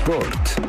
Sport.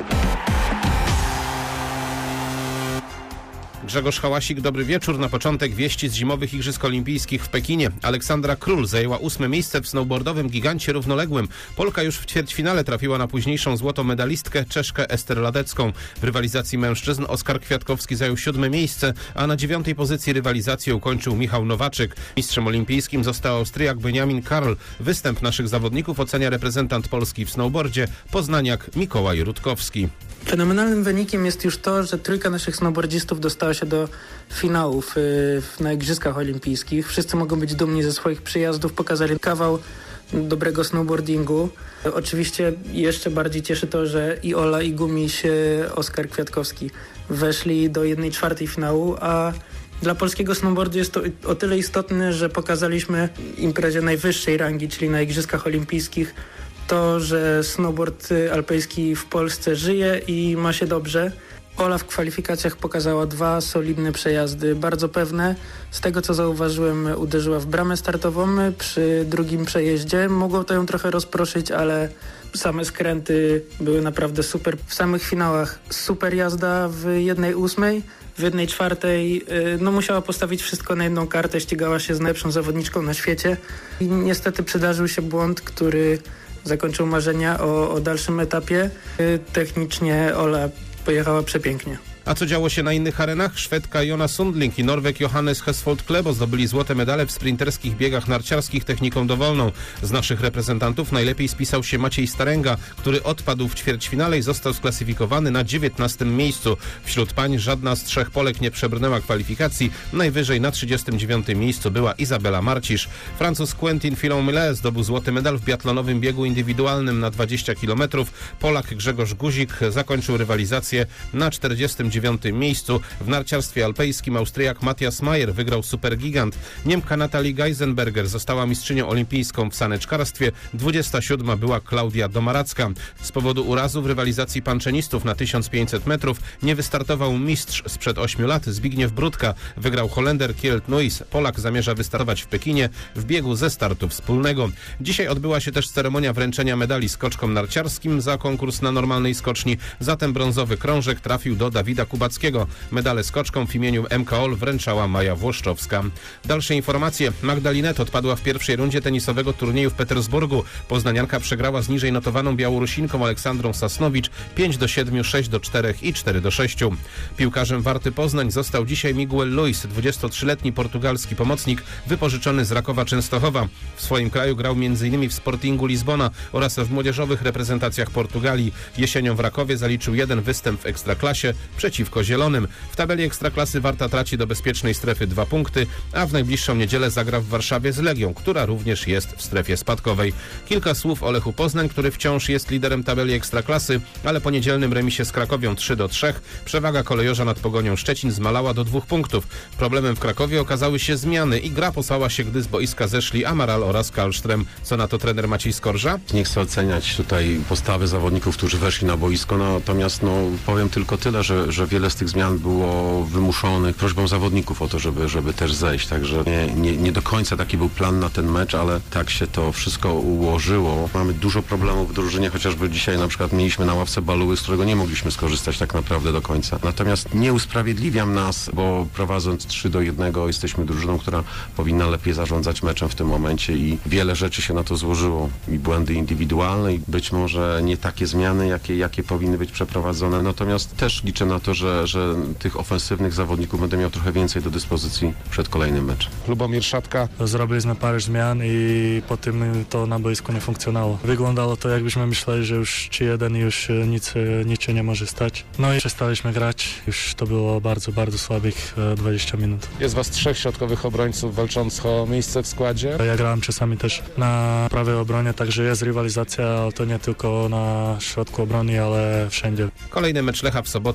Grzegorz Hałasik, dobry wieczór. Na początek wieści z zimowych Igrzysk Olimpijskich w Pekinie. Aleksandra Król zajęła 8. miejsce w snowboardowym gigancie równoległym. Polka już w ćwierćfinale trafiła na późniejszą złotą medalistkę Czeszkę Ester Ladecką. W rywalizacji mężczyzn Oskar Kwiatkowski zajął 7. miejsce, a na 9. pozycji rywalizację ukończył Michał Nowaczyk. Mistrzem olimpijskim został Austriak Benjamin Karl. Występ naszych zawodników ocenia reprezentant Polski w snowboardzie, poznaniak Mikołaj Rutkowski. Fenomenalnym wynikiem jest już to, że trójka naszych snowboardzistów dostała się do finałów na Igrzyskach Olimpijskich. Wszyscy mogą być dumni ze swoich przyjazdów, pokazali kawał dobrego snowboardingu. Oczywiście jeszcze bardziej cieszy to, że i Ola, i Gumiś, Oskar Kwiatkowski weszli do 1/4 finału, a dla polskiego snowboardu jest to o tyle istotne, że pokazaliśmy imprezie najwyższej rangi, czyli na Igrzyskach Olimpijskich, to, że snowboard alpejski w Polsce żyje i ma się dobrze. Ola w kwalifikacjach pokazała 2 solidne przejazdy, bardzo pewne. Z tego co zauważyłem, uderzyła w bramę startową przy drugim przejeździe. Mogło to ją trochę rozproszyć, ale same skręty były naprawdę super. W samych finałach super jazda w 1/8. W 1/4 musiała postawić wszystko na jedną kartę, ścigała się z najlepszą zawodniczką na świecie. I niestety przydarzył się błąd, który zakończył marzenia o dalszym etapie. Technicznie Ola pojechała przepięknie. A co działo się na innych arenach? Szwedka Jona Sundling i Norweg Johannes Hesfold Klebo zdobyli złote medale w sprinterskich biegach narciarskich techniką dowolną. Z naszych reprezentantów najlepiej spisał się Maciej Starenga, który odpadł w ćwierćfinale i został sklasyfikowany na 19. miejscu. Wśród pań żadna z 3 Polek nie przebrnęła kwalifikacji. Najwyżej na 39. miejscu była Izabela Marcisz. Francuz Quentin Fillon-Millet zdobył złoty medal w biatlonowym biegu indywidualnym na 20 km. Polak Grzegorz Guzik zakończył rywalizację na 49. miejscu. W narciarstwie alpejskim Austriak Matthias Mayer wygrał supergigant. Niemka Natalie Geisenberger została mistrzynią olimpijską w saneczkarstwie. 27. była Klaudia Domaracka. Z powodu urazu w rywalizacji panczenistów na 1500 metrów nie wystartował mistrz sprzed 8 lat Zbigniew Brudka. Wygrał Holender Kjeld Nuis. Polak zamierza wystartować w Pekinie w biegu ze startu wspólnego. Dzisiaj odbyła się też ceremonia wręczenia medali skoczkom narciarskim za konkurs na normalnej skoczni. Zatem brązowy krążek trafił do Dawida Kubackiego. Medale skoczkom w imieniu MKOL wręczała Maja Włoszczowska. Dalsze informacje. Magda Linette odpadła w pierwszej rundzie tenisowego turnieju w Petersburgu. Poznanianka przegrała z niżej notowaną Białorusinką Aleksandrą Sasnowicz 5-7, 6-4 i 4-6. Piłkarzem Warty Poznań został dzisiaj Miguel Luis, 23-letni portugalski pomocnik wypożyczony z Rakowa Częstochowa. W swoim kraju grał m.in. w Sportingu Lizbona oraz w młodzieżowych reprezentacjach Portugalii. Jesienią w Rakowie zaliczył 1 występ w Ekstraklasie przeciwko Zielonym. W tabeli Ekstraklasy Warta traci do bezpiecznej strefy 2 punkty, a w najbliższą niedzielę zagra w Warszawie z Legią, która również jest w strefie spadkowej. Kilka słów o Lechu Poznań, który wciąż jest liderem tabeli Ekstraklasy, ale po niedzielnym remisie z Krakowią 3-3 przewaga kolejorza nad Pogonią Szczecin zmalała do 2 punktów. Problemem w Krakowie okazały się zmiany i gra posłała się, gdy z boiska zeszli Amaral oraz Kallström. Co na to trener Maciej Skorża? Nie chcę oceniać tutaj postawy zawodników, którzy weszli na boisko, natomiast powiem tylko tyle, że wiele z tych zmian było wymuszonych prośbą zawodników o to, żeby też zejść. Także nie do końca taki był plan na ten mecz, ale tak się to wszystko ułożyło. Mamy dużo problemów w drużynie, chociażby dzisiaj na przykład mieliśmy na ławce Baluły, z którego nie mogliśmy skorzystać tak naprawdę do końca. Natomiast nie usprawiedliwiam nas, bo prowadząc 3-1 jesteśmy drużyną, która powinna lepiej zarządzać meczem w tym momencie i wiele rzeczy się na to złożyło. I błędy indywidualne i być może nie takie zmiany, jakie powinny być przeprowadzone. Natomiast też liczę na to, że tych ofensywnych zawodników będę miał trochę więcej do dyspozycji przed kolejnym meczem. Lubomir Szatka. Zrobiliśmy parę zmian i potem to na boisku nie funkcjonowało. Wyglądało to, jakbyśmy myśleli, że już 3-1 i już nic się nie może stać. No i przestaliśmy grać. Już to było bardzo, bardzo słabych 20 minut. Jest was 3 środkowych obrońców walczących o miejsce w składzie. Ja grałem czasami też na prawej obronie, także jest rywalizacja, ale to nie tylko na środku obrony, ale wszędzie. Kolejny mecz Lecha w sobotę o 20.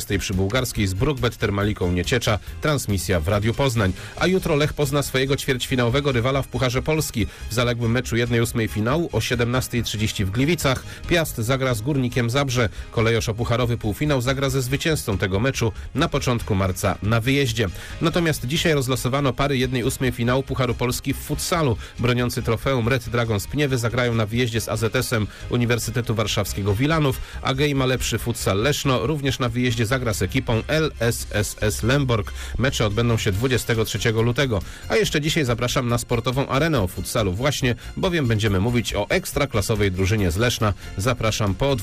20 przy Bułgarskiej z Brukbet Termaliką Nieciecza. Transmisja w Radiu Poznań. A jutro Lech pozna swojego ćwierćfinałowego rywala w Pucharze Polski. W zaległym meczu 1/8 finału o 17:30 w Gliwicach Piast zagra z Górnikiem Zabrze. Kolejorz o pucharowy półfinał zagra ze zwycięzcą tego meczu na początku marca na wyjeździe. Natomiast dzisiaj rozlosowano pary 1/8 finału Pucharu Polski w futsalu. Broniący trofeum Red Dragons Pniewy zagrają na wyjeździe z AZS-em Uniwersytetu Warszawskiego Wilanów, a Gej ma lepszy futsal Leszno również na wyjeździe zagra z ekipą LSSS Lemborg. Mecze odbędą się 23 lutego. A jeszcze dzisiaj zapraszam na sportową arenę o futsalu właśnie, bowiem będziemy mówić o ekstraklasowej drużynie z Leszna. Zapraszam po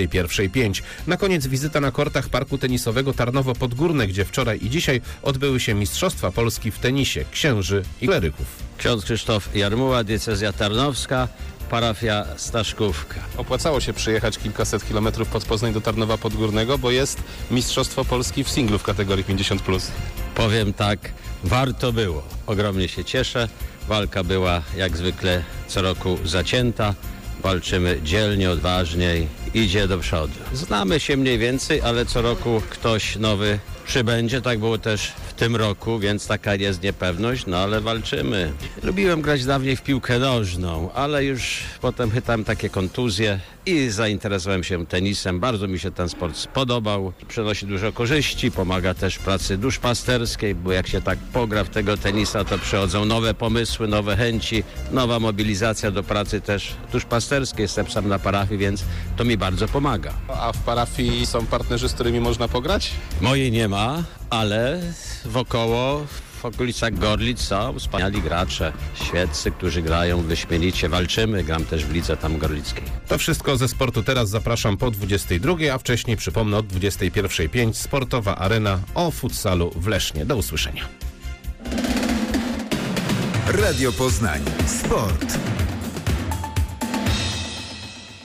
21:05. Na koniec wizyta na kortach parku tenisowego Tarnowo Podgórne, gdzie wczoraj i dzisiaj odbyły się Mistrzostwa Polski w tenisie księży i kleryków. Ksiądz Krzysztof Jarmuła, diecezja tarnowska, parafia Staszkówka. Opłacało się przyjechać kilkaset kilometrów pod Poznań do Tarnowa Podgórnego, bo jest Mistrzostwo Polski w singlu w kategorii 50+. Powiem tak, warto było. Ogromnie się cieszę. Walka była jak zwykle co roku zacięta. Walczymy dzielnie, odważnie i idzie do przodu. Znamy się mniej więcej, ale co roku ktoś nowy przybędzie. Tak było też w tym roku, więc taka jest niepewność, no ale walczymy. Lubiłem grać dawniej w piłkę nożną, ale już potem chytałem takie kontuzje i zainteresowałem się tenisem. Bardzo mi się ten sport spodobał. Przynosi dużo korzyści, pomaga też w pracy duszpasterskiej, bo jak się tak pogra w tego tenisa, to przychodzą nowe pomysły, nowe chęci, nowa mobilizacja do pracy też duszpasterskiej. Jestem sam na parafii, więc to mi bardzo pomaga. A w parafii są partnerzy, z którymi można pograć? Mojej nie ma, ale wokoło, w okolicach Gorlic są wspaniali gracze, świeccy, którzy grają wyśmienicie. Walczymy, gram też w lidze tam gorlickiej. To wszystko ze sportu teraz zapraszam po 22:00, a wcześniej przypomnę od 21:05 sportowa arena o futsalu w Lesznie. Do usłyszenia. Radio Poznań. Sport.